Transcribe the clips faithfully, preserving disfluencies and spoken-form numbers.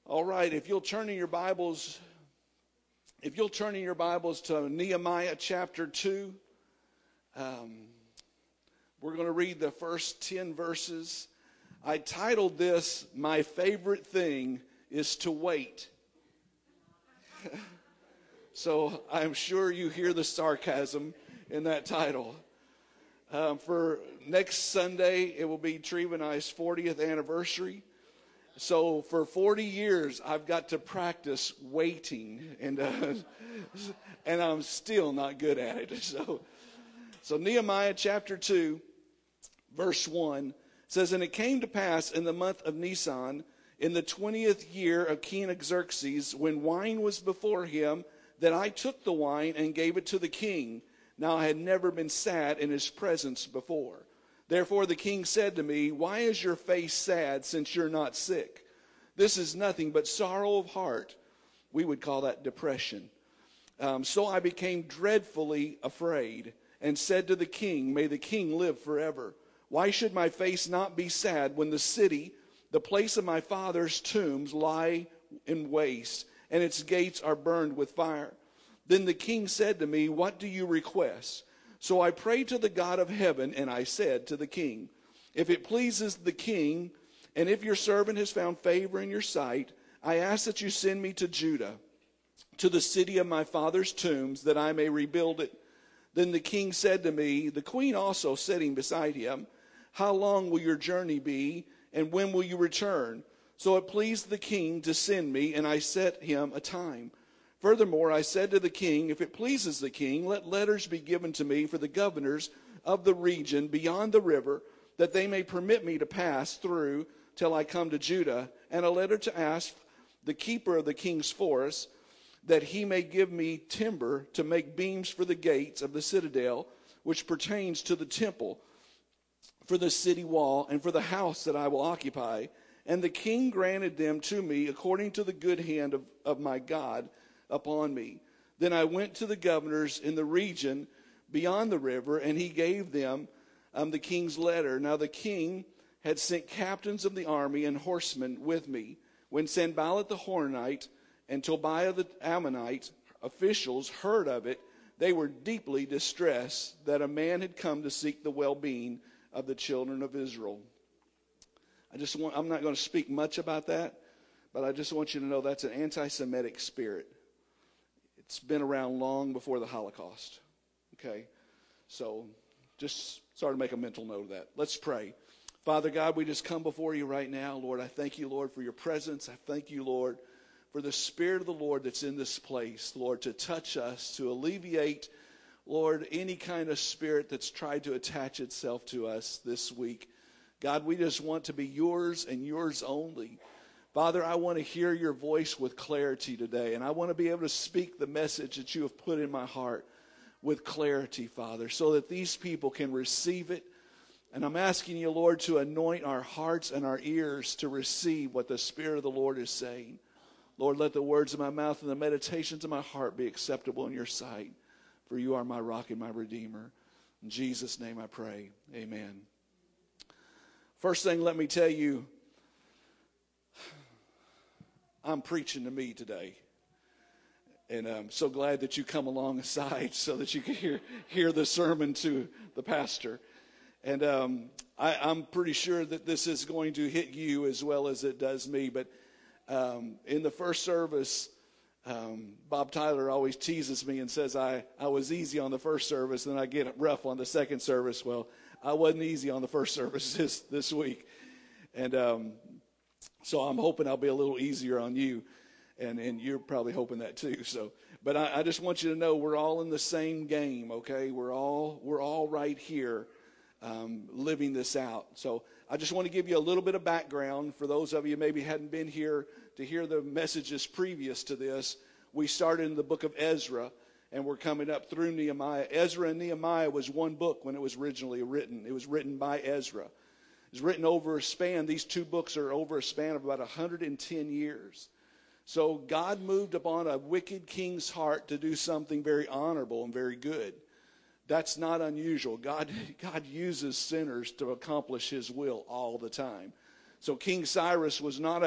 All right, if you'll turn in your Bibles, if you'll turn in your Bibles to Nehemiah chapter two, um, we're going to read the first ten verses. I titled this, "My Favorite Thing is to Wait." So I'm sure you hear the sarcasm in that title. Um, for next Sunday, it will be Treva and I's fortieth anniversary. So for forty years, I've got to practice waiting, and uh, and I'm still not good at it. So, so Nehemiah chapter two, verse one says, "And it came to pass in the month of Nisan, in the twentieth year of King Xerxes, when wine was before him, that I took the wine and gave it to the king. Now I had never been sad in his presence before. Therefore the king said to me, 'Why is your face sad, since you're not sick? This is nothing but sorrow of heart.'" We would call that depression. Um, "so I became dreadfully afraid and said to the king, 'May the king live forever. Why should my face not be sad when the city, the place of my father's tombs, lie in waste, and its gates are burned with fire?' Then the king said to me, 'What do you request?' So I prayed to the God of heaven, and I said to the king, 'If it pleases the king, and if your servant has found favor in your sight, I ask that you send me to Judah, to the city of my father's tombs, that I may rebuild it.' Then the king said to me," the queen also sitting beside him, "'How long will your journey be, and when will you return?' So it pleased the king to send me, and I set him a time. Furthermore, I said to the king, 'If it pleases the king, let letters be given to me for the governors of the region beyond the river, that they may permit me to pass through till I come to Judah, and a letter to ask the keeper of the king's forest, that he may give me timber to make beams for the gates of the citadel, which pertains to the temple, for the city wall, and for the house that I will occupy.' And the king granted them to me according to the good hand of, of my God upon me. Then I went to the governors in the region beyond the river, and he gave them um, the king's letter. Now the king had sent captains of the army and horsemen with me. When Sanballat the Horonite and Tobiah the Ammonite officials heard of it, they were deeply distressed that a man had come to seek the well-being of the children of Israel." I just want, I'm not going to speak much about that, but I just want you to know that's an anti-Semitic spirit. It's been around long before the Holocaust. Okay? So just sort of make a mental note of that. Let's pray. Father God, we just come before you right now. Lord, I thank you, Lord, for your presence. I thank you, Lord, for the Spirit of the Lord that's in this place, Lord, to touch us, to alleviate, Lord, any kind of spirit that's tried to attach itself to us this week. God, we just want to be yours and yours only. Father, I want to hear your voice with clarity today, and I want to be able to speak the message that you have put in my heart with clarity, Father, so that these people can receive it. And I'm asking you, Lord, to anoint our hearts and our ears to receive what the Spirit of the Lord is saying. Lord, let the words of my mouth and the meditations of my heart be acceptable in your sight, for you are my rock and my redeemer. In Jesus' name I pray. Amen. First thing, let me tell you, I'm preaching to me today. And I'm so glad that you come alongside so that you can hear, hear the sermon to the pastor. And um, I, I'm pretty sure that this is going to hit you as well as it does me. But um, in the first service, um, Bob Tyler always teases me and says I, I was easy on the first service, and then I get rough on the second service. Well, I wasn't easy on the first service this, this week. And um, so I'm hoping I'll be a little easier on you. And and you're probably hoping that too. So, but I, I just want you to know we're all in the same game, okay? We're all we're all right here um, living this out. So I just want to give you a little bit of background for those of you maybe hadn't been here to hear the messages previous to this. We started in the book of Ezra, and we're coming up through Nehemiah. Ezra and Nehemiah was one book when it was originally written. It was written by Ezra. It was written over a span. These two books are over a span of about one hundred ten years. So God moved upon a wicked king's heart to do something very honorable and very good. That's not unusual. God, God uses sinners to accomplish his will all the time. So King Cyrus was not a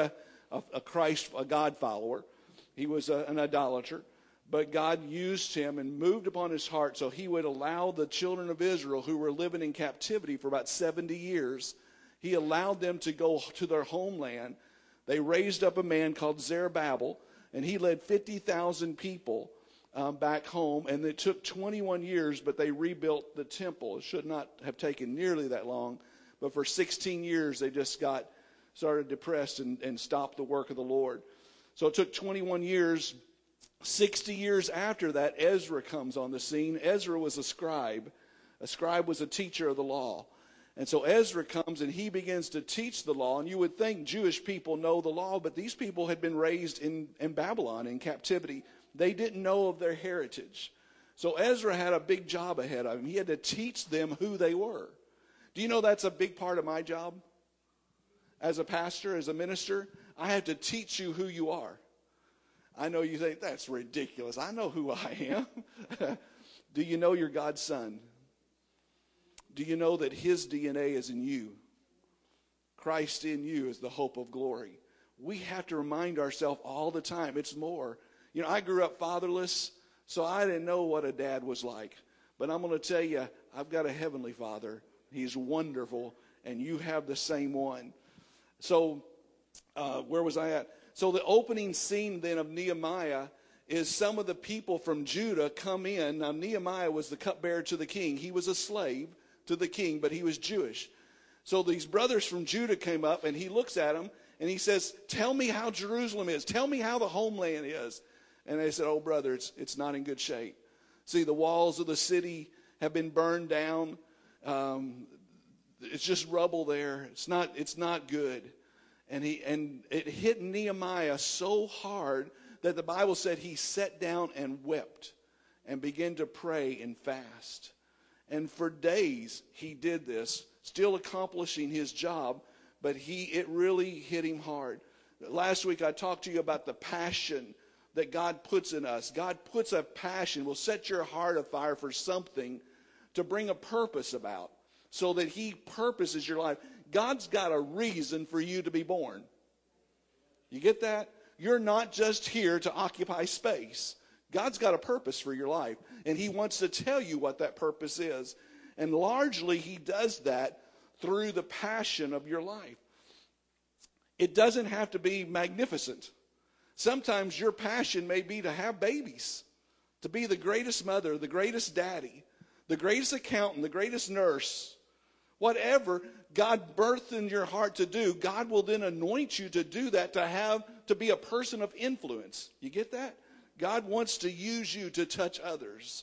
a, a Christ, a God follower. He was a, an idolater. But God used him and moved upon his heart so he would allow the children of Israel who were living in captivity for about seventy years, he allowed them to go to their homeland. They raised up a man called Zerubbabel, and he led fifty thousand people um, back home. And it took twenty-one years, but they rebuilt the temple. It should not have taken nearly that long. But for sixteen years, they just got started depressed and, and stopped the work of the Lord. So it took twenty-one years. sixty years after that, Ezra comes on the scene. Ezra was a scribe. A scribe was a teacher of the law. And so Ezra comes and he begins to teach the law. And you would think Jewish people know the law, but these people had been raised in, in Babylon, in captivity. They didn't know of their heritage. So Ezra had a big job ahead of him. He had to teach them who they were. Do you know that's a big part of my job? As a pastor, as a minister, I have to teach you who you are. I know you think, that's ridiculous. I know who I am. Do you know you're God's son? Do you know that his D N A is in you? Christ in you is the hope of glory. We have to remind ourselves all the time. It's more. You know, I grew up fatherless, so I didn't know what a dad was like. But I'm going to tell you, I've got a heavenly Father. He's wonderful, and you have the same one. So, uh, where was I at? So the opening scene then of Nehemiah is some of the people from Judah come in. Now Nehemiah was the cupbearer to the king. He was a slave to the king, but he was Jewish. So these brothers from Judah came up, and he looks at them, and he says, tell me how Jerusalem is. Tell me how the homeland is. And they said, oh, brother, it's, it's not in good shape. See, the walls of the city have been burned down. Um, it's just rubble there. It's not, it's not good. And he and it hit Nehemiah so hard that the Bible said he sat down and wept and began to pray and fast. And for days he did this, still accomplishing his job, but he it really hit him hard. Last week I talked to you about the passion that God puts in us. God puts a passion, will set your heart afire for something to bring a purpose about, so that he purposes your life. God's got a reason for you to be born. You get that? You're not just here to occupy space. God's got a purpose for your life, and he wants to tell you what that purpose is. And largely he does that through the passion of your life. It doesn't have to be magnificent. Sometimes your passion may be to have babies, to be the greatest mother, the greatest daddy, the greatest accountant, the greatest nurse. Whatever God birthed in your heart to do, God will then anoint you to do that, to have, to be a person of influence. You get that? God wants to use you to touch others.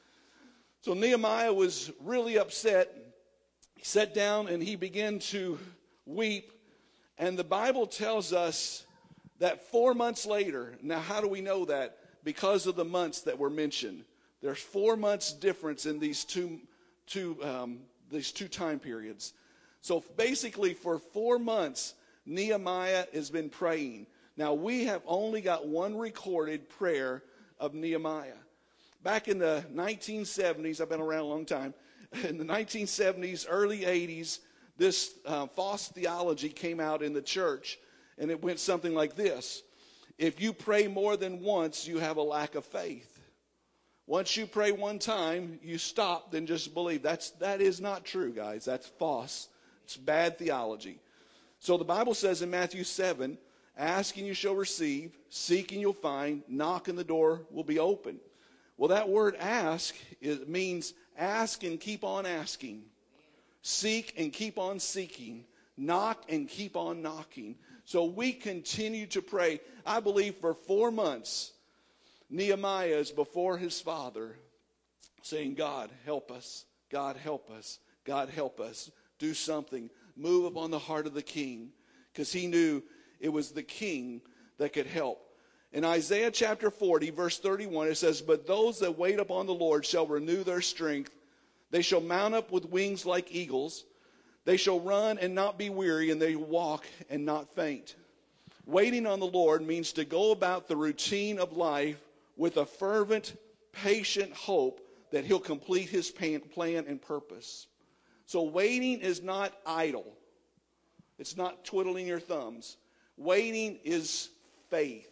So Nehemiah was really upset. He sat down and he began to weep. And the Bible tells us that four months later, now how do we know that? Because of the months that were mentioned. There's four months difference in these two, two um, these two time periods. So basically for four months, Nehemiah has been praying. Now we have only got one recorded prayer of Nehemiah. Back in the nineteen seventies, I've been around a long time, in the nineteen seventies, early eighties, this uh, false theology came out in the church, and it went something like this. If you pray more than once, you have a lack of faith. Once you pray one time, you stop, then just believe. That's, that is not true, guys. That's false. It's bad theology. So the Bible says in Matthew seven, ask and you shall receive, seek and you'll find, knock and the door will be open. Well, that word ask it means ask and keep on asking. Seek and keep on seeking. Knock and keep on knocking. So we continue to pray. I believe for four months, Nehemiah is before his father saying, God, help us. God, help us. God, help us. Do something. Move upon the heart of the king. Because he knew it was the king that could help. In Isaiah chapter forty, verse thirty-one, it says, but those that wait upon the Lord shall renew their strength. They shall mount up with wings like eagles. They shall run and not be weary, and they walk and not faint. Waiting on the Lord means to go about the routine of life with a fervent, patient hope that he'll complete his plan and purpose. So waiting is not idle. It's not twiddling your thumbs. Waiting is faith.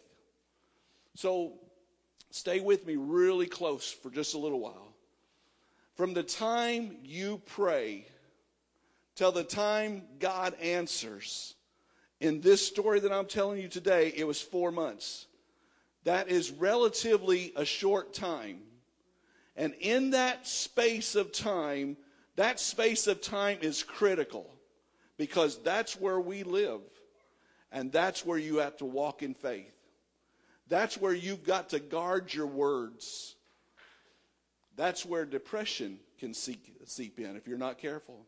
So stay with me really close for just a little while. From the time you pray till the time God answers, in this story that I'm telling you today, it was four months. That is relatively a short time. And in that space of time, that space of time is critical, because that's where we live. And that's where you have to walk in faith. That's where you've got to guard your words. That's where depression can seep, seep in if you're not careful.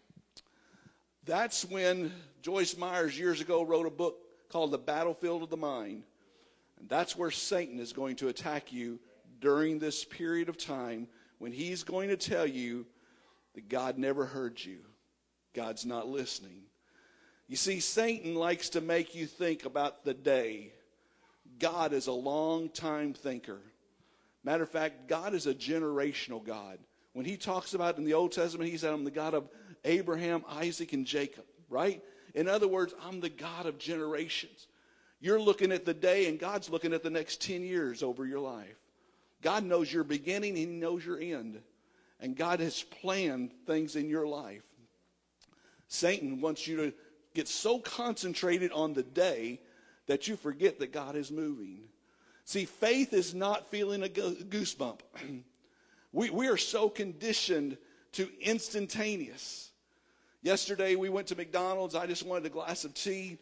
That's when Joyce Myers years ago wrote a book called The Battlefield of the Mind. And that's where Satan is going to attack you during this period of time, when he's going to tell you that God never heard you. God's not listening. You see, Satan likes to make you think about the day. God is a long-time thinker. Matter of fact, God is a generational God. When he talks about in the Old Testament, he said, I'm the God of Abraham, Isaac, and Jacob, right? In other words, I'm the God of generations. You're looking at the day, and God's looking at the next ten years over your life. God knows your beginning, and he knows your end. And God has planned things in your life. Satan wants you to get so concentrated on the day that you forget that God is moving. See, faith is not feeling a goosebump. we, we are so conditioned to instantaneous. Yesterday we went to McDonald's. I just wanted a glass of tea.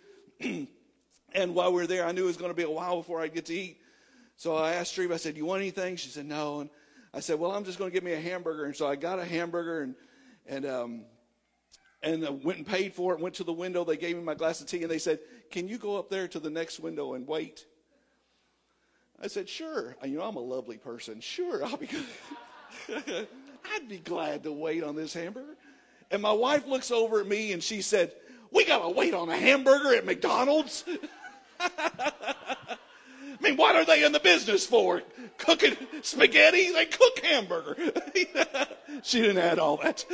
And while we were there, I knew it was going to be a while before I'd get to eat. So I asked Steve, I said, you want anything? She said, no. And I said, well, I'm just going to get me a hamburger. And so I got a hamburger and and um, and uh, went and paid for it, went to the window. They gave me my glass of tea, and they said, can you go up there to the next window and wait? I said, sure. You know, I'm a lovely person. Sure, I'll be good. I'd be glad to wait on this hamburger. And my wife looks over at me, and she said, we got to wait on a hamburger at McDonald's? I mean, what are they in the business for? Cooking spaghetti? They cook hamburger. She didn't add all that.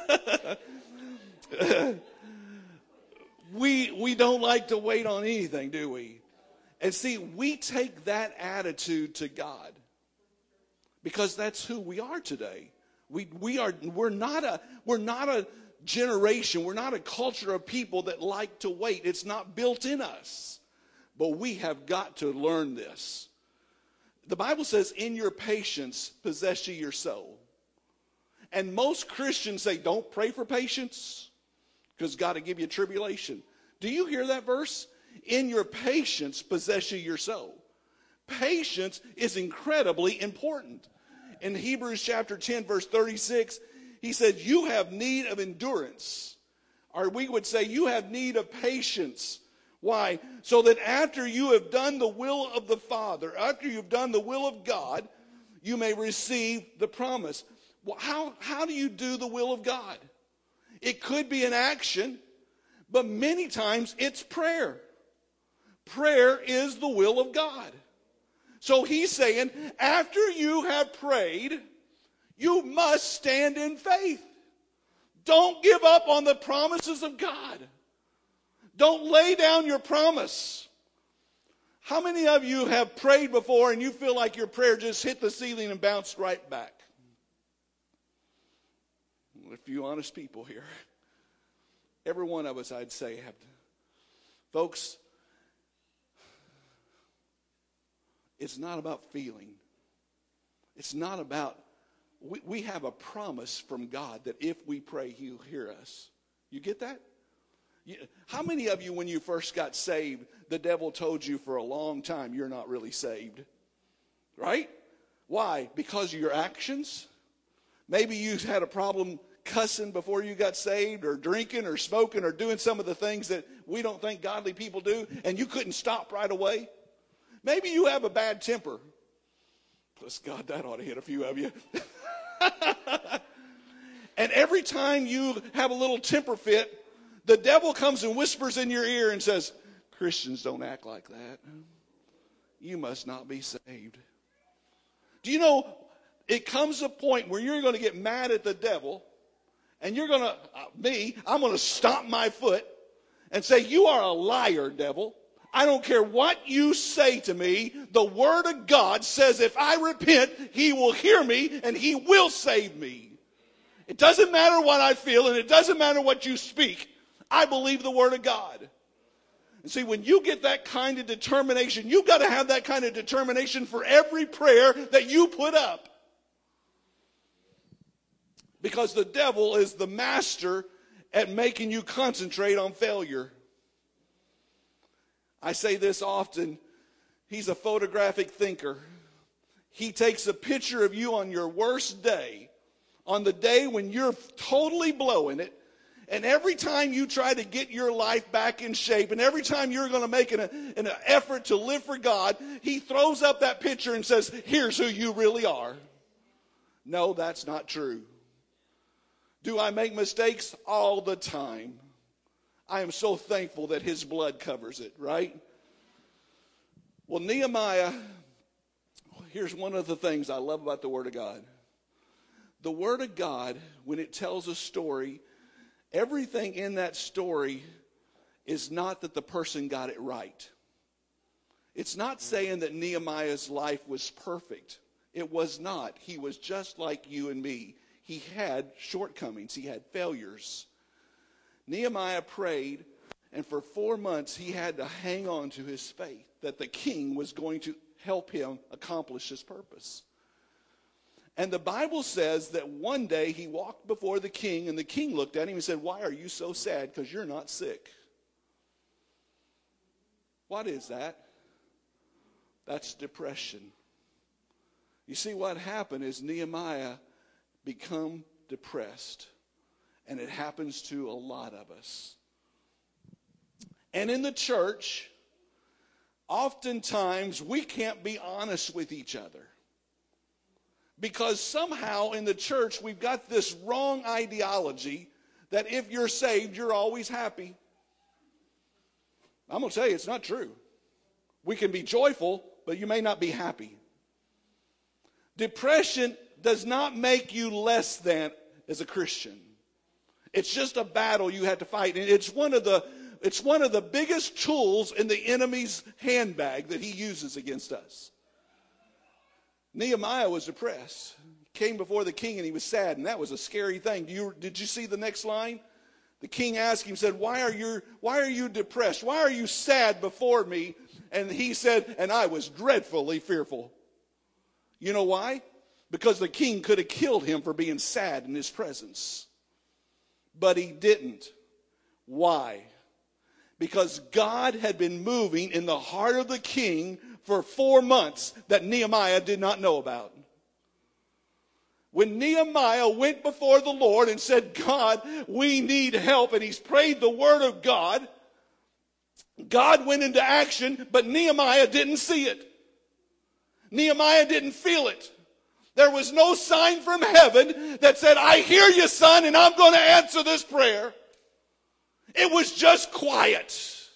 we we don't like to wait on anything, do we? And see, we take that attitude to God, because that's who we are today. We we are we're not a we're not a generation, we're not a culture of people that like to wait. It's not built in us. But we have got to learn this. The Bible says, in your patience possess ye your soul. And most Christians say, don't pray for patience, because God will give you tribulation. Do you hear that verse? In your patience possess ye your soul. Patience is incredibly important. In Hebrews chapter ten, verse thirty-six, he said, you have need of endurance. Or we would say, you have need of patience. Why? So that after you have done the will of the Father, after you've done the will of God, you may receive the promise. Well, how, how do you do the will of God? It could be an action, but many times it's prayer. Prayer is the will of God. So he's saying, after you have prayed, you must stand in faith. Don't give up on the promises of God. Don't lay down your promise. How many of you have prayed before and you feel like your prayer just hit the ceiling and bounced right back? A few honest people here. Every one of us, I'd say, have to. Folks, it's not about feeling. It's not about, we, we have a promise from God that if we pray, he'll hear us. You get that? How many of you, when you first got saved, the devil told you for a long time you're not really saved? Right? Why? Because of your actions? Maybe you had a problem cussing before you got saved, or drinking or smoking or doing some of the things that we don't think godly people do, and you couldn't stop right away. Maybe you have a bad temper. Bless God, that ought to hit a few of you. And every time you have a little temper fit, the devil comes and whispers in your ear and says, Christians don't act like that. You must not be saved. Do you know, it comes a point where you're going to get mad at the devil, and you're going to, uh, me, I'm going to stomp my foot and say, you are a liar, devil. I don't care what you say to me. The Word of God says if I repent, He will hear me and He will save me. It doesn't matter what I feel and it doesn't matter what you speak. I believe the Word of God. And see, when you get that kind of determination, you've got to have that kind of determination for every prayer that you put up. Because the devil is the master at making you concentrate on failure. I say this often, he's a photographic thinker. He takes a picture of you on your worst day, on the day when you're totally blowing it, and every time you try to get your life back in shape, and every time you're going to make an, an effort to live for God, he throws up that picture and says, here's who you really are. No, that's not true. Do I make mistakes? All the time. I am so thankful that his blood covers it, right? Well, Nehemiah, here's one of the things I love about the Word of God. The Word of God, when it tells a story, everything in that story is not that the person got it right. It's not saying that Nehemiah's life was perfect. It was not. He was just like you and me. He had shortcomings. He had failures. Nehemiah prayed, and for four months he had to hang on to his faith that the king was going to help him accomplish his purpose. And the Bible says that one day he walked before the king, and the king looked at him and said, why are you so sad? Because you're not sick. What is that? That's depression. You see, what happened is Nehemiah became depressed. And it happens to a lot of us. And in the church, oftentimes we can't be honest with each other. Because somehow in the church we've got this wrong ideology that if you're saved, you're always happy. I'm going to tell you, it's not true. We can be joyful, but you may not be happy. Depression does not make you less than as a Christian. It's just a battle you have to fight. And it's one of the it's one of the biggest tools in the enemy's handbag that he uses against us. Nehemiah was depressed. He came before the king and he was sad, and that was a scary thing. Do you, did you see the next line? The king asked him, said, why are you why are you depressed? Why are you sad before me? And he said, and I was dreadfully fearful. You know why? Because the king could have killed him for being sad in his presence. But he didn't. Why? Because God had been moving in the heart of the king for four months that Nehemiah did not know about. When Nehemiah went before the Lord and said, God, we need help, and he's prayed the word of God, God went into action, but Nehemiah didn't see it. Nehemiah didn't feel it. There was no sign from heaven that said, I hear you, son, and I'm going to answer this prayer. It was just quiet.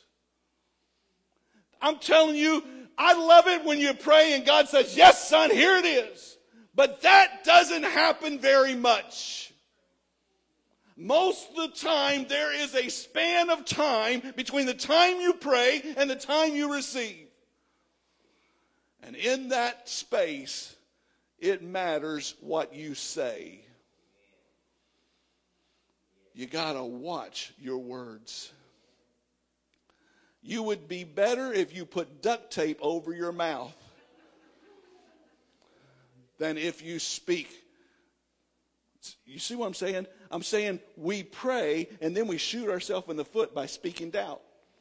I'm telling you, I love it when you pray and God says, yes, son, here it is. But that doesn't happen very much. Most of the time, there is a span of time between the time you pray and the time you receive. And in that space, it matters what you say. You got to watch your words. You would be better if you put duct tape over your mouth than if you speak. You see what I'm saying? I'm saying we pray and then we shoot ourselves in the foot by speaking doubt.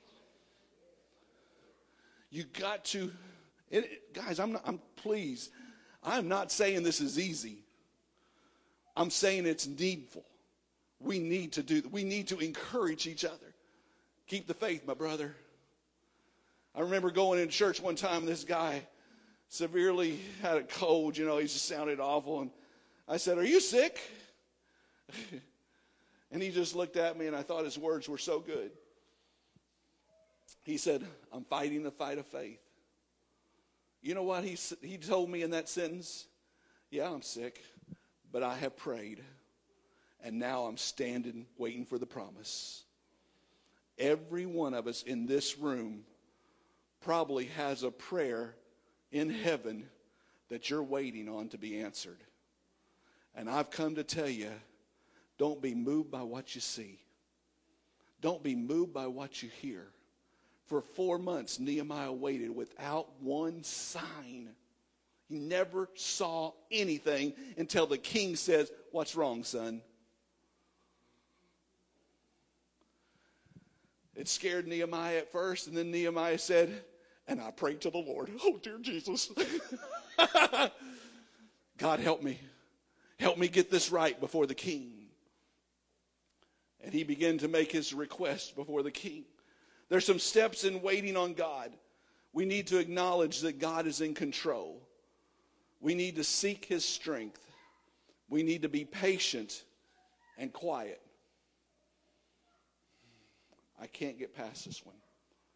You got to, it, guys, I'm not, I'm pleased. I'm not saying this is easy. I'm saying it's needful. We need to do, we need to encourage each other. Keep the faith, my brother. I remember going into church one time, and this guy severely had a cold, you know, he just sounded awful. And I said, are you sick? And he just looked at me, and I thought his words were so good. He said, I'm fighting the fight of faith. You know what he, he told me in that sentence? Yeah, I'm sick, but I have prayed, and now I'm standing waiting for the promise. Every one of us in this room probably has a prayer in heaven that you're waiting on to be answered. And I've come to tell you, don't be moved by what you see. Don't be moved by what you hear. For four months, Nehemiah waited without one sign. He never saw anything until the king says, "What's wrong, son?" It scared Nehemiah at first, and then Nehemiah said, "And I prayed to the Lord, oh, dear Jesus, God, help me. Help me get this right before the king." And he began to make his request before the king. There's some steps in waiting on God. We need to acknowledge that God is in control. We need to seek his strength. We need to be patient and quiet. I can't get past this one.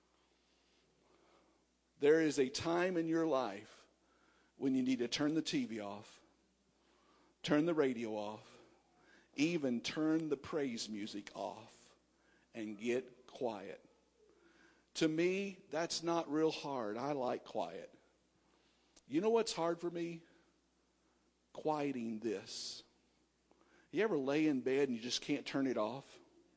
There is a time in your life when you need to turn the T V off, turn the radio off, even turn the praise music off and get quiet. To me, that's not real hard. I like quiet. You know what's hard for me? Quieting this. You ever lay in bed and you just can't turn it off?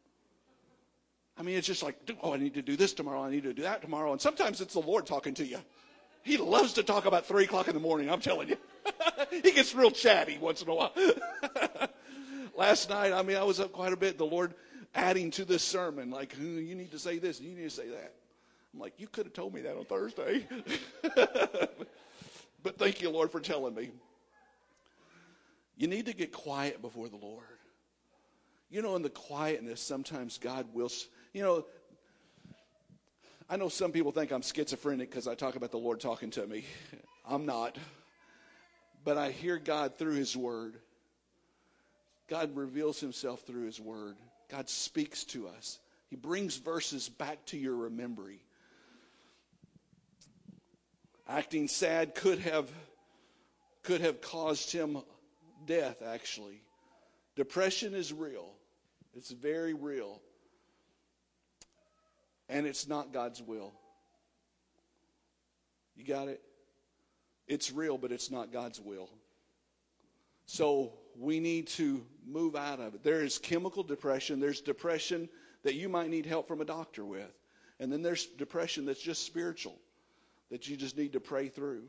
I mean, it's just like, oh, I need to do this tomorrow. I need to do that tomorrow. And sometimes it's the Lord talking to you. He loves to talk about three o'clock in the morning, I'm telling you. He gets real chatty once in a while. Last night, I mean, I was up quite a bit. The Lord adding to this sermon, like, you need to say this, and you need to say that. I'm like, you could have told me that on Thursday. But thank you, Lord, for telling me. You need to get quiet before the Lord. You know, in the quietness, sometimes God will, you know, I know some people think I'm schizophrenic because I talk about the Lord talking to me. I'm not. But I hear God through his word. God reveals himself through his word. God speaks to us. He brings verses back to your memory. Acting sad could have, could have caused him death, actually. Depression is real. It's very real. And it's not God's will. You got it? It's real, but it's not God's will. So we need to move out of it. There is chemical depression. There's depression that you might need help from a doctor with. And then there's depression that's just spiritual, that you just need to pray through.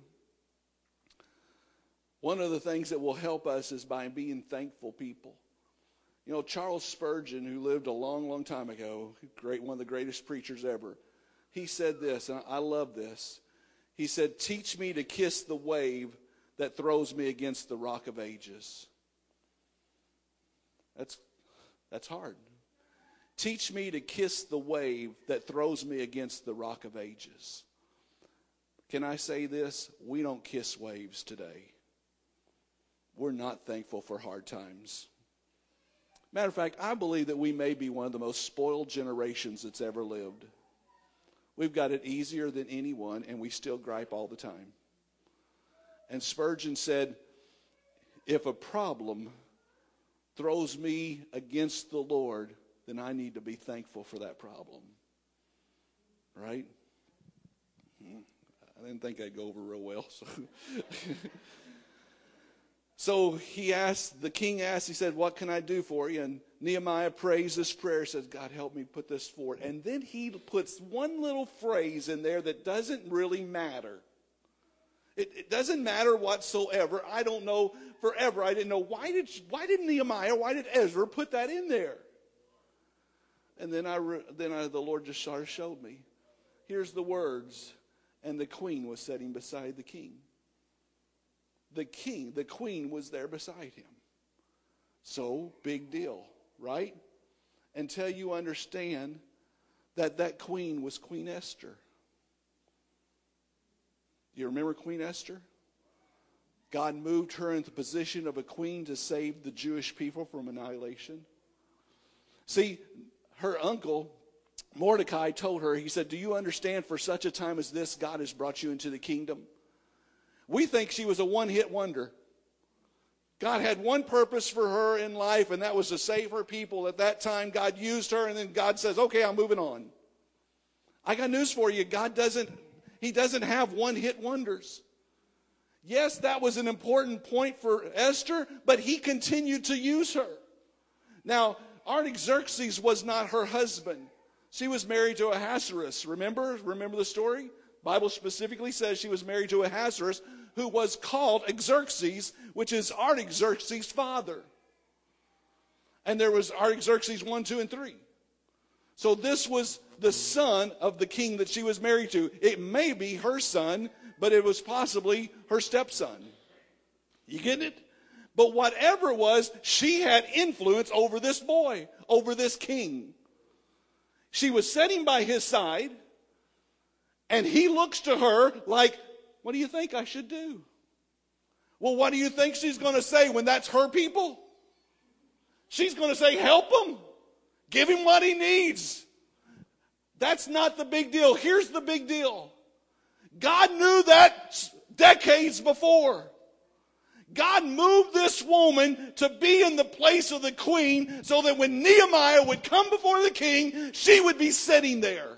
One of the things that will help us is by being thankful people. You know, Charles Spurgeon, who lived a long, long time ago, great, one of the greatest preachers ever, he said this, and I love this. He said, "Teach me to kiss the wave that throws me against the rock of ages." That's, that's hard. Teach me to kiss the wave that throws me against the rock of ages. Can I say this? We don't kiss waves today. We're not thankful for hard times. Matter of fact, I believe that we may be one of the most spoiled generations that's ever lived. We've got it easier than anyone, and we still gripe all the time. And Spurgeon said, if a problem throws me against the Lord, then I need to be thankful for that problem. Right? I didn't think I'd go over real well. So, so he asked, the king asked, he said, "What can I do for you?" And Nehemiah prays this prayer, says, "God, help me put this forward." And then he puts one little phrase in there that doesn't really matter. It, it doesn't matter whatsoever. I don't know forever. I didn't know why did why did Nehemiah, why did Ezra put that in there? And then I then I, the Lord just sort of showed me. Here's the words, and the queen was sitting beside the king. The king, the queen was there beside him. So big deal, right? Until you understand that that queen was Queen Esther. Do you remember Queen Esther? God moved her into the position of a queen to save the Jewish people from annihilation. See, her uncle, Mordecai, told her, he said, "Do you understand, for such a time as this, God has brought you into the kingdom?" We think she was a one-hit wonder. God had one purpose for her in life, and that was to save her people. At that time, God used her, and then God says, "Okay, I'm moving on." I got news for you. God doesn't, He doesn't have one-hit wonders. Yes, that was an important point for Esther, but he continued to use her. Now, Artaxerxes was not her husband. She was married to Ahasuerus. Remember? Remember the story? The Bible specifically says she was married to Ahasuerus, who was called Xerxes, which is Artaxerxes' father. And there was Artaxerxes one, two, and three. So this was the son of the king that she was married to. It may be her son, but it was possibly her stepson. You get it? But whatever it was, she had influence over this boy, over this king. She was sitting by his side, and he looks to her like, what do you think I should do? Well, what do you think she's going to say when that's her people? She's going to say, help him. Give him what he needs. That's not the big deal. Here's the big deal. God knew that decades before. God moved this woman to be in the place of the queen so that when Nehemiah would come before the king, she would be sitting there.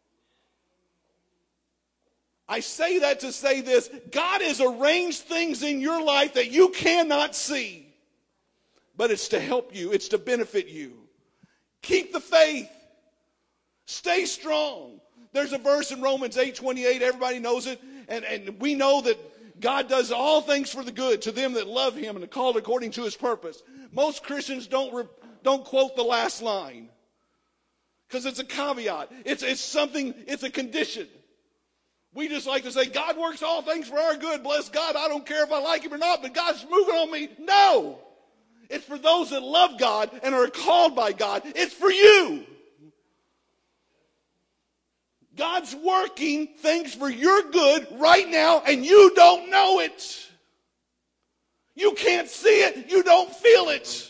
I say that to say this. God has arranged things in your life that you cannot see. But it's to help you. It's to benefit you. Keep the faith. Stay strong. There's a verse in Romans eight twenty-eight. Everybody knows it. And, and we know that God does all things for the good to them that love him and are called according to his purpose. Most Christians don't, re, don't quote the last line. Because it's a caveat. It's, it's something, it's a condition. We just like to say, God works all things for our good. Bless God. I don't care if I like him or not, but God's moving on me. No. It's for those that love God and are called by God. It's for you. God's working things for your good right now, and you don't know it. You can't see it. You don't feel it.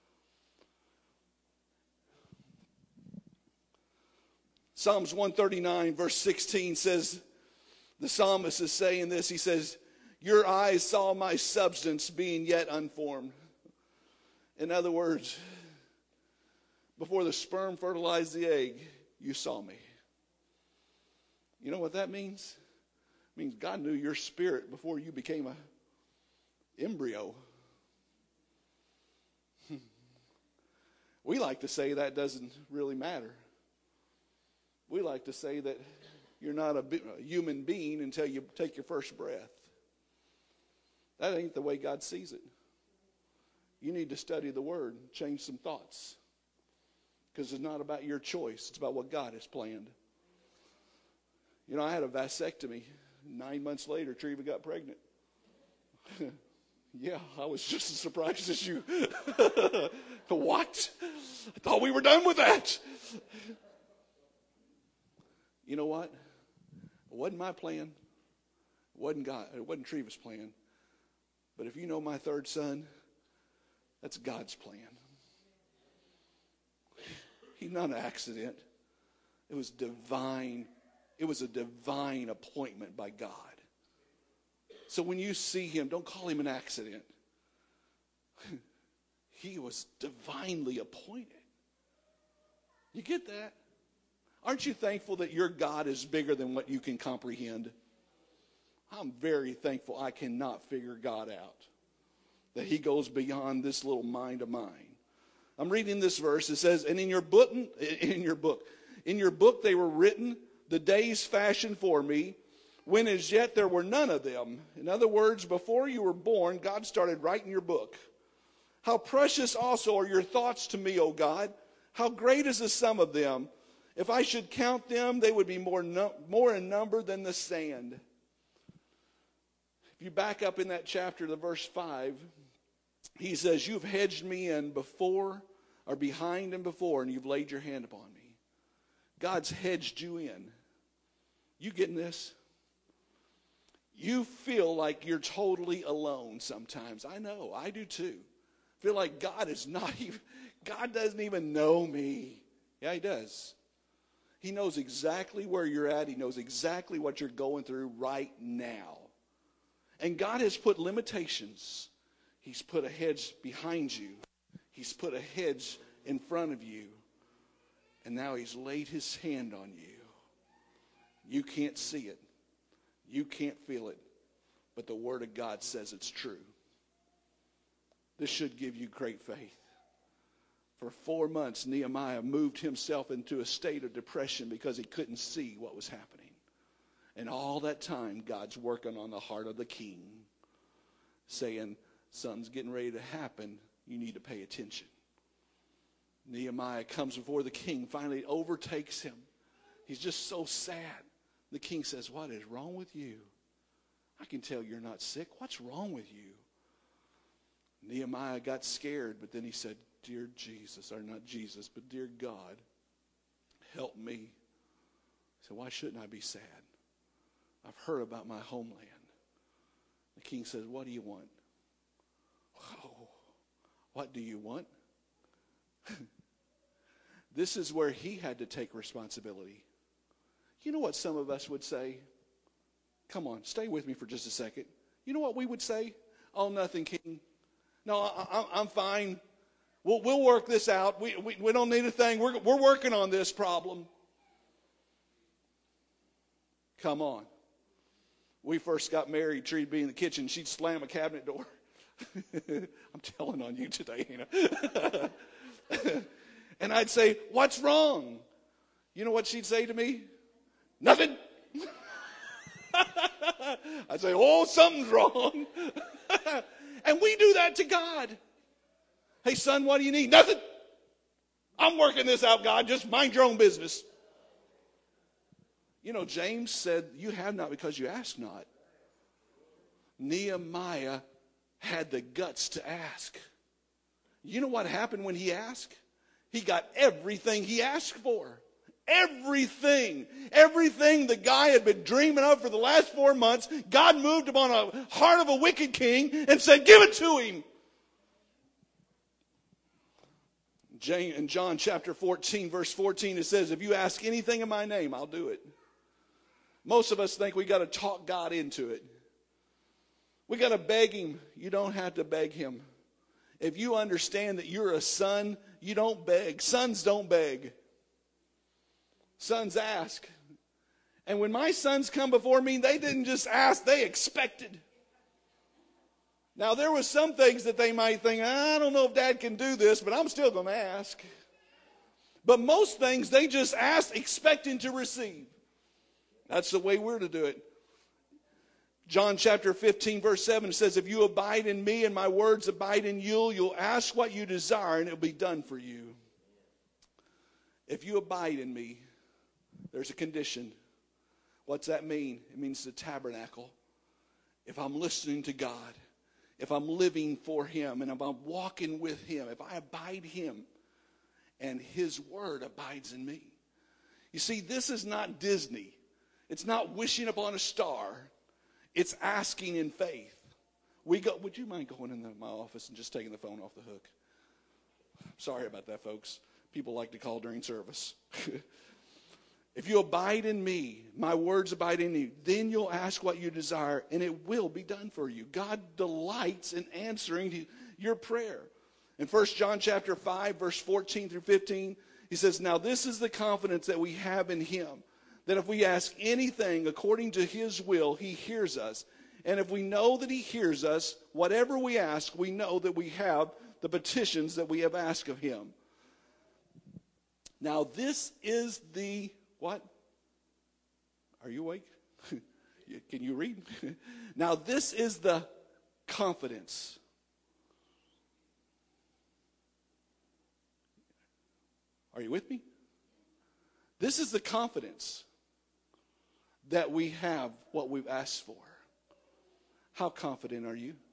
Psalms one thirty-nine, verse sixteen says, the psalmist is saying this. He says, your eyes saw my substance being yet unformed. In other words, before the sperm fertilized the egg, you saw me. You know what that means? It means God knew your spirit before you became an embryo. We like to say that doesn't really matter. We like to say that you're not a human being until you take your first breath. That ain't the way God sees it. You need to study the Word, change some thoughts. Because it's not about your choice. It's about what God has planned. You know, I had a vasectomy. Nine months later, Treva got pregnant. Yeah, I was just as surprised as you. What? I thought we were done with that. You know what? It wasn't my plan. It wasn't God. It wasn't Treva's plan. But if you know my third son, that's God's plan. He's not an accident. It was divine. It was a divine appointment by God. So when you see him, don't call him an accident. He was divinely appointed. You get that? Aren't you thankful that your God is bigger than what you can comprehend? I'm very thankful I cannot figure God out. That he goes beyond this little mind of mine. I'm reading this verse. It says, and in your book, in your book, in your book they were written, the days fashioned for me, when as yet there were none of them. In other words, before you were born, God started writing your book. How precious also are your thoughts to me, O God. How great is the sum of them. If I should count them, they would be more, no, more in number than the sand. If you back up in that chapter to verse five, he says, you've hedged me in before, or behind and before, and you've laid your hand upon me. God's hedged you in. You getting this? You feel like you're totally alone sometimes. I know, I do too. Feel like God is not even, God doesn't even know me. Yeah, he does. He knows exactly where you're at. He knows exactly what you're going through right now. And God has put limitations. He's put a hedge behind you. He's put a hedge in front of you. And now he's laid his hand on you. You can't see it. You can't feel it, but the Word of God says it's true. This should give you great faith. For four months, Nehemiah moved himself into a state of depression because he couldn't see what was happening. And all that time, God's working on the heart of the king, saying, something's getting ready to happen. You need to pay attention. Nehemiah comes before the king, finally overtakes him. He's just so sad. The king says, what is wrong with you? I can tell you're not sick. What's wrong with you? Nehemiah got scared, but then he said, dear Jesus, or not Jesus, but dear God, help me. He said, why shouldn't I be sad? I've heard about my homeland. The king says, what do you want? Oh, what do you want? This is where he had to take responsibility. You know what some of us would say? Come on, stay with me for just a second. You know what we would say? Oh, nothing, king. No, I, I, I'm fine. We'll, we'll work this out. We, we, we don't need a thing. We're, we're working on this problem. Come on. We first got married, Tree'd be in the kitchen. She'd slam a cabinet door. I'm telling on you today, Hannah. And I'd say, what's wrong? You know what she'd say to me? Nothing. I'd say, oh, something's wrong. And we do that to God. Hey, son, what do you need? Nothing. I'm working this out, God. Just mind your own business. You know, James said, you have not because you ask not. Nehemiah had the guts to ask. You know what happened when he asked? He got everything he asked for. Everything. Everything the guy had been dreaming of for the last four months, God moved upon a heart of a wicked king and said, give it to him. In John chapter fourteen, verse fourteen, it says, if you ask anything in my name, I'll do it. Most of us think we got to talk God into it. We got to beg him. You don't have to beg him. If you understand that you're a son, you don't beg. Sons don't beg. Sons ask. And when my sons come before me, they didn't just ask, they expected. Now, there was some things that they might think, I don't know if Dad can do this, but I'm still going to ask. But most things, they just ask, expecting to receive. That's the way we're to do it. John chapter fifteen, verse seven says, if you abide in me and my words abide in you, you'll ask what you desire and it'll be done for you. If you abide in me, there's a condition. What's that mean? It means the tabernacle. If I'm listening to God, if I'm living for him, and if I'm walking with him, if I abide him, and his word abides in me. You see, this is not Disney. It's not wishing upon a star. It's asking in faith. We go. Would you mind going into my office and just taking the phone off the hook? Sorry about that, folks. People like to call during service. If you abide in me, my words abide in you, then you'll ask what you desire, and it will be done for you. God delights in answering your prayer. In First John chapter five, verse fourteen through fifteen, he says, now this is the confidence that we have in him, that if we ask anything according to his will, he hears us. And if we know that he hears us, whatever we ask, we know that we have the petitions that we have asked of him. Now this is the, what? Are you awake? Can you read? Now this is the confidence. Are you with me? This is the confidence that we have what we've asked for. How confident are you?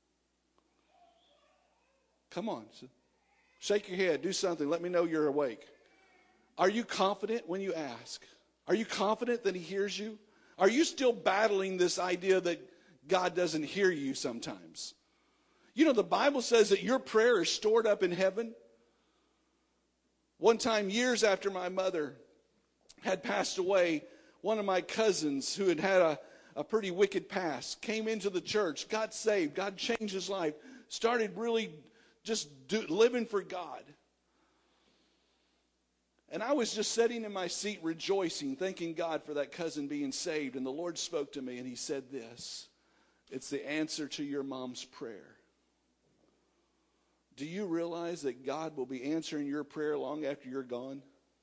Come on. Shake your head. Do something. Let me know you're awake. Are you confident when you ask? Are you confident that he hears you? Are you still battling this idea that God doesn't hear you sometimes? You know, the Bible says that your prayer is stored up in heaven. One time, years after my mother had passed away, one of my cousins who had had a, a pretty wicked past came into the church, got saved, God changed his life, started really just do, living for God. And I was just sitting in my seat rejoicing, thanking God for that cousin being saved. And the Lord spoke to me and he said this, it's the answer to your mom's prayer. Do you realize that God will be answering your prayer long after you're gone?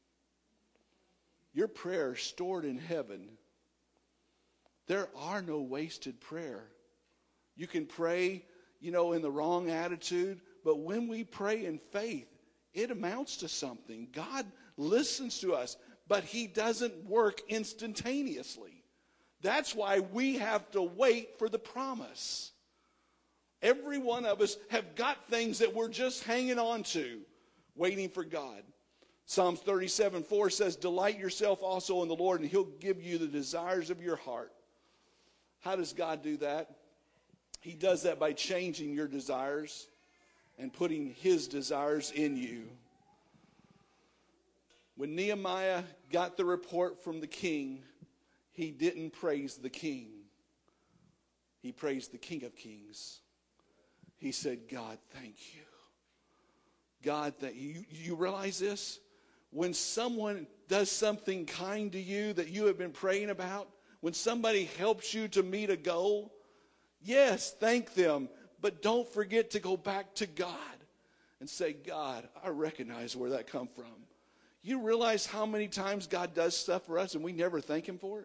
Your prayer is stored in heaven. There are no wasted prayer. You can pray, you know, in the wrong attitude, but when we pray in faith, it amounts to something. God listens to us, but he doesn't work instantaneously. That's why we have to wait for the promise. Every one of us have got things that we're just hanging on to, waiting for God. Psalms thirty-seven four says, delight yourself also in the Lord, and he'll give you the desires of your heart. How does God do that? He does that by changing your desires and putting his desires in you. When Nehemiah got the report from the king, he didn't praise the king. He praised the King of Kings. He said, God, thank you. God, thank you. You realize this? When someone does something kind to you that you have been praying about, when somebody helps you to meet a goal, yes, thank them, but don't forget to go back to God and say, God, I recognize where that come from. You realize how many times God does stuff for us and we never thank him for it?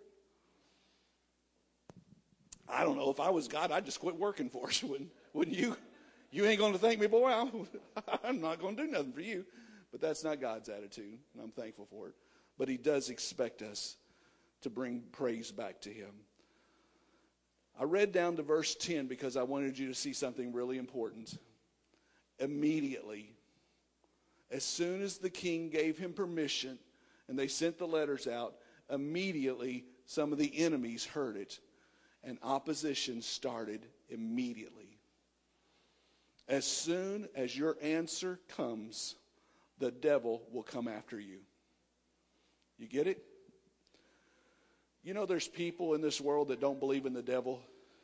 I don't know. If I was God, I'd just quit working for us, wouldn't, wouldn't you? You ain't going to thank me, boy. I'm, I'm not going to do nothing for you. But that's not God's attitude, and I'm thankful for it. But he does expect us to bring praise back to him. I read down to verse ten because I wanted you to see something really important. Immediately, as soon as the king gave him permission and they sent the letters out, immediately some of the enemies heard it, and opposition started immediately. As soon as your answer comes, the devil will come after you. You get it? You know there's people in this world that don't believe in the devil.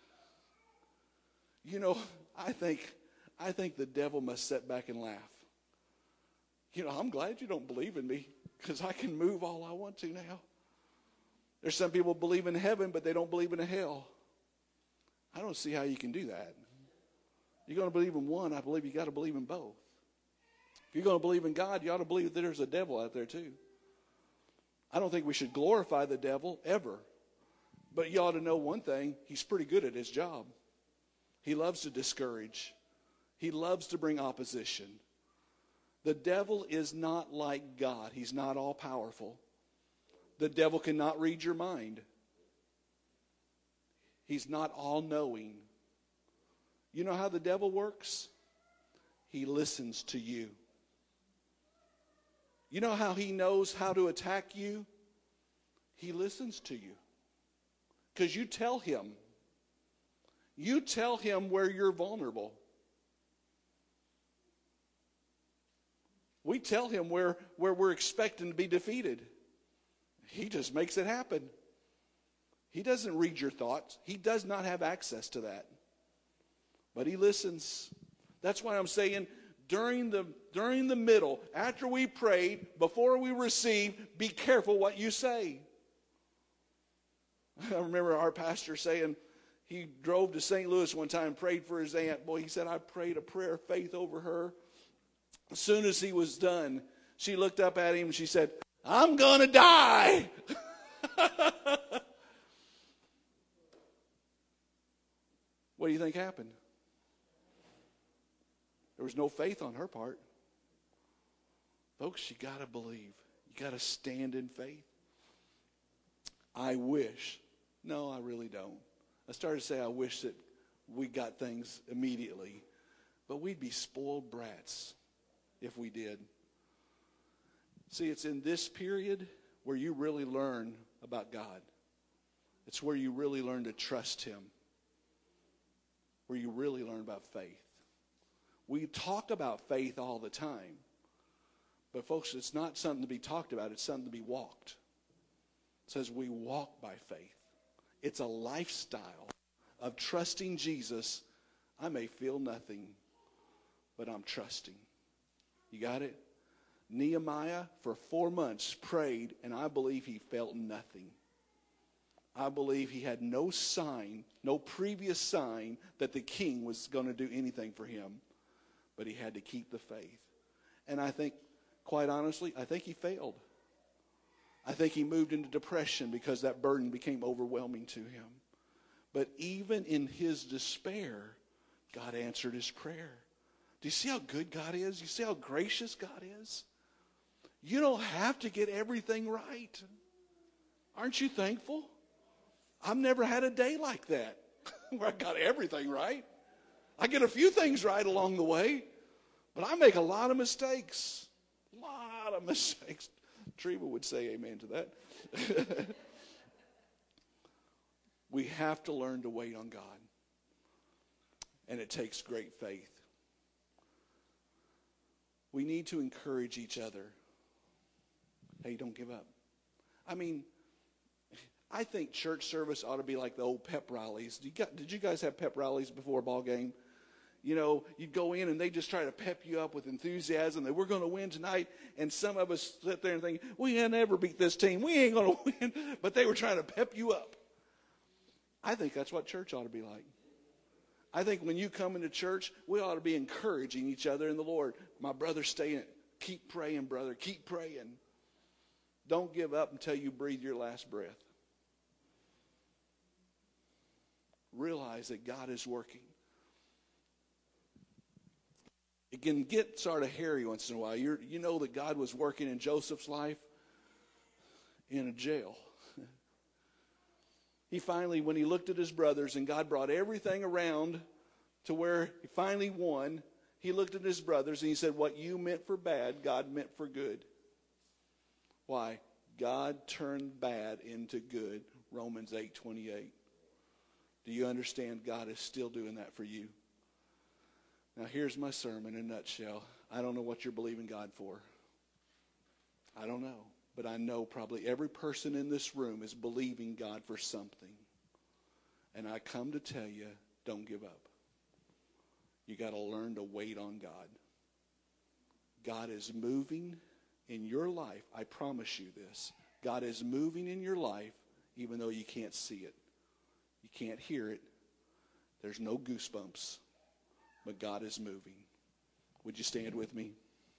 You know, I think I think the devil must sit back and laugh. You know, I'm glad you don't believe in me because I can move all I want to now. There's some people believe in heaven, but they don't believe in a hell. I don't see how you can do that. You're going to believe in one, I believe you got to believe in both. If you're going to believe in God, you ought to believe that there's a devil out there too. I don't think we should glorify the devil ever. But you ought to know one thing, he's pretty good at his job. He loves to discourage. He loves to bring opposition. The devil is not like God. He's not all powerful. The devil cannot read your mind. He's not all knowing. You know how the devil works? He listens to you. You know how he knows how to attack you? He listens to you. Because you tell him. You tell him where you're vulnerable. We tell him where, where we're expecting to be defeated. He just makes it happen. He doesn't read your thoughts. He does not have access to that. But he listens. That's why I'm saying during the during the middle, after we prayed, before we received, be careful what you say. I remember our pastor saying, he drove to Saint Louis one time and prayed for his aunt. Boy, he said, I prayed a prayer of faith over her. As soon as he was done, she looked up at him and she said, I'm going to die. What do you think happened? There was no faith on her part. Folks, you got to believe. You got to stand in faith. I wish. No, I really don't. I started to say I wish that we got things immediately. But we'd be spoiled brats if we did. See, it's in this period where you really learn about God. It's where you really learn to trust him. Where you really learn about faith. We talk about faith all the time. But folks, it's not something to be talked about. It's something to be walked. It says we walk by faith. It's a lifestyle of trusting Jesus. I may feel nothing, but I'm trusting. You got it? Nehemiah, for four months, prayed, and I believe he felt nothing. I believe he had no sign, no previous sign that the king was going to do anything for him. But he had to keep the faith. And I think, quite honestly, I think he failed. I think he moved into depression because that burden became overwhelming to him. But even in his despair, God answered his prayer. Do you see how good God is? You see how gracious God is? You don't have to get everything right. Aren't you thankful? I've never had a day like that where I got everything right. I get a few things right along the way, but I make a lot of mistakes. A lot of mistakes. Treva would say amen to that. We have to learn to wait on God. And it takes great faith. We need to encourage each other. Hey, don't give up. I mean, I think church service ought to be like the old pep rallies. Did you, got, did you guys have pep rallies before a ball game? You know, you'd go in and they just try to pep you up with enthusiasm that we're going to win tonight. And some of us sit there and think, we ain't never beat this team. We ain't going to win. But they were trying to pep you up. I think that's what church ought to be like. I think when you come into church, we ought to be encouraging each other in the Lord. My brother, stay in it. Keep praying, brother. Keep praying. Don't give up until you breathe your last breath. Realize that God is working. It can get sort of hairy once in a while. You're, you know that God was working in Joseph's life in a jail. He finally, when he looked at his brothers and God brought everything around to where he finally won, he looked at his brothers and he said, what you meant for bad, God meant for good. Why? God turned bad into good. Romans eight twenty-eight. Do you understand God is still doing that for you? Now here's my sermon in a nutshell. I don't know what you're believing God for. I don't know. But I know probably every person in this room is believing God for something. And I come to tell you, don't give up. You got to learn to wait on God. God is moving in your life. I promise you this. God is moving in your life even though you can't see it. You can't hear it. There's no goosebumps. But God is moving. Would you stand with me?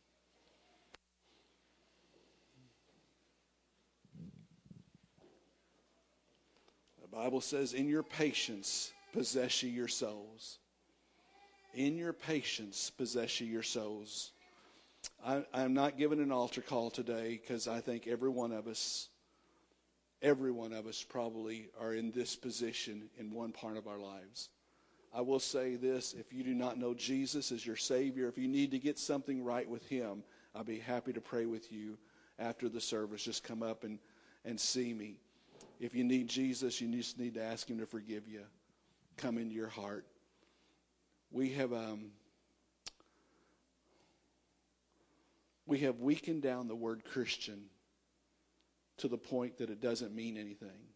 The Bible says, in your patience, possess ye your souls. In your patience, possess ye your souls. I, I'm not giving an altar call today because I think every one of us, every one of us probably are in this position in one part of our lives. I will say this, if you do not know Jesus as your Savior, if you need to get something right with Him, I'll be happy to pray with you after the service. Just come up and, and see me. If you need Jesus, you just need to ask Him to forgive you. Come into your heart. We have um, we have weakened down the word Christian to the point that it doesn't mean anything.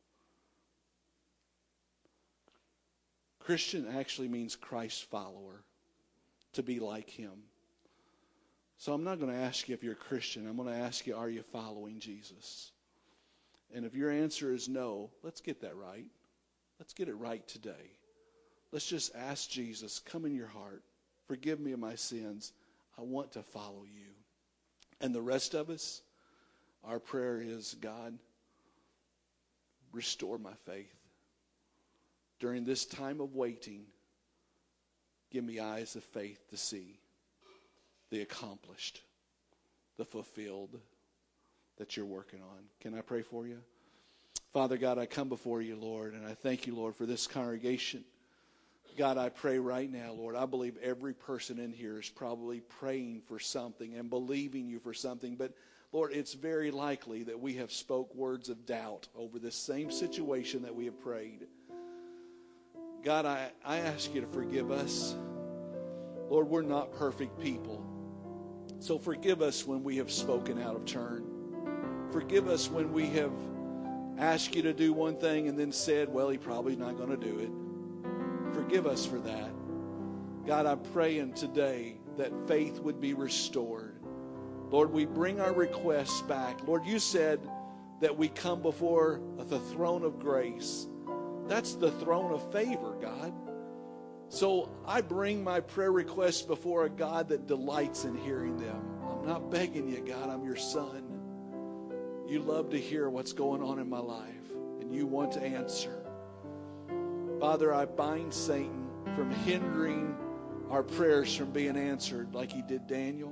Christian actually means Christ follower, to be like Him. So I'm not going to ask you if you're a Christian. I'm going to ask you, are you following Jesus? And if your answer is no, let's get that right. Let's get it right today. Let's just ask Jesus, come in your heart. Forgive me of my sins. I want to follow you. And the rest of us, our prayer is, God, restore my faith. During this time of waiting, give me eyes of faith to see the accomplished, the fulfilled that you're working on. Can I pray for you? Father God, I come before you, Lord, and I thank you, Lord, for this congregation. God, I pray right now, Lord, I believe every person in here is probably praying for something and believing you for something. But, Lord, it's very likely that we have spoke words of doubt over this same situation that we have prayed. God, I, I ask you to forgive us. Lord, we're not perfect people. So forgive us when we have spoken out of turn. Forgive us when we have asked you to do one thing and then said, well, he probably not going to do it. Forgive us for that. God, I'm praying today that faith would be restored. Lord, we bring our requests back. Lord, you said that we come before the throne of grace. That's the throne of favor, God. So I bring my prayer requests before a God that delights in hearing them. I'm not begging you, God. I'm your son. You love to hear what's going on in my life, and you want to answer. Father, I bind Satan from hindering our prayers from being answered like he did Daniel.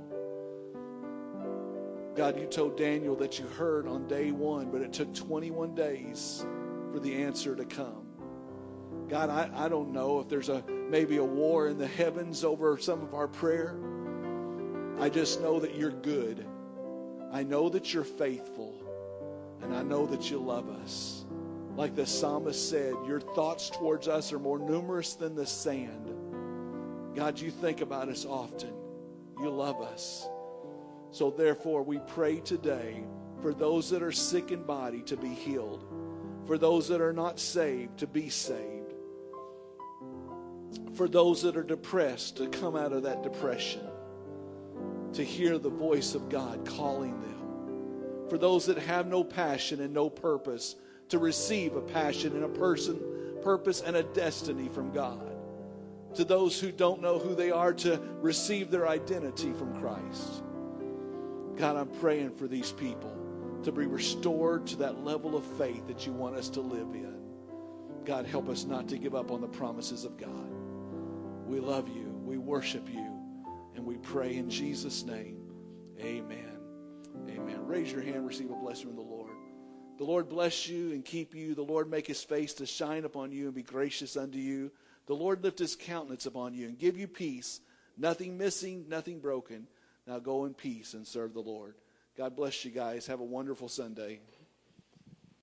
God, you told Daniel that you heard on day one, but it took twenty-one days for the answer to come. God, I, I don't know if there's a maybe a war in the heavens over some of our prayer. I just know that you're good. I know that you're faithful. And I know that you love us. Like the psalmist said, your thoughts towards us are more numerous than the sand. God, you think about us often. You love us. So therefore, we pray today for those that are sick in body to be healed. For those that are not saved to be saved. For those that are depressed to come out of that depression. To hear the voice of God calling them. For those that have no passion and no purpose, to receive a passion and a person, purpose and a destiny from God. To those who don't know who they are, to receive their identity from Christ. God, I'm praying for these people to be restored to that level of faith that you want us to live in. God, help us not to give up on the promises of God. We love you, we worship you, and we pray in Jesus' name. Amen. Amen. Raise your hand, receive a blessing from the Lord. The Lord bless you and keep you. The Lord make his face to shine upon you and be gracious unto you. The Lord lift his countenance upon you and give you peace. Nothing missing, nothing broken. Now go in peace and serve the Lord. God bless you guys. Have a wonderful Sunday.